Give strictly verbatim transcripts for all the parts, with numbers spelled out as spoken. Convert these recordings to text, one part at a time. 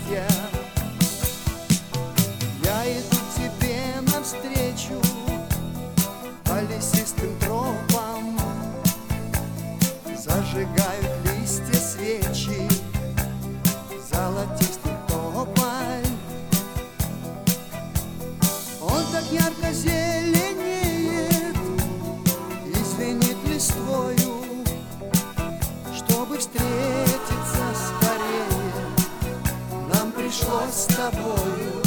счастья. Я иду к тебе навстречу по лесистым тропам, зажигают листья свечи золотистый тополь. Он так ярко зеленеет и звенит листвою. Чтобы встретиться скорее, нам пришлось с тобою.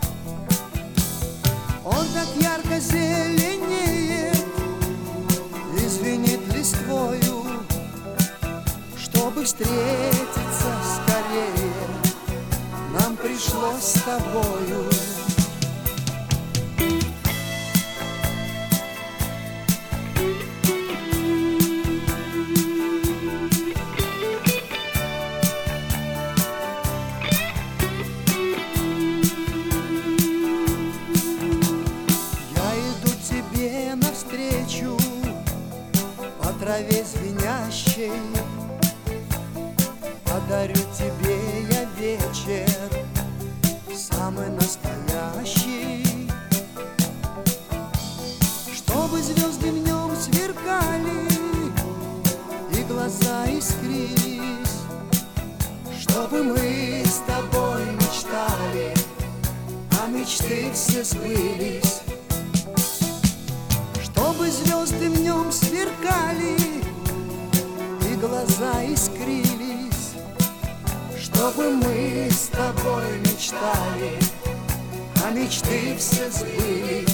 Он так ярко зеленеет и звенит листвою. Чтобы встретиться скорее, нам пришлось с тобою. Навстречу по траве звенящей, подарю тебе я вечер самый настоящий. Чтобы звезды в нем сверкали и глаза искрились, чтобы мы с тобой мечтали, а мечты все сбылись. Чтобы звезды в нем сверкали и глаза искрились, чтобы мы с тобой мечтали, а мечты все сбылись.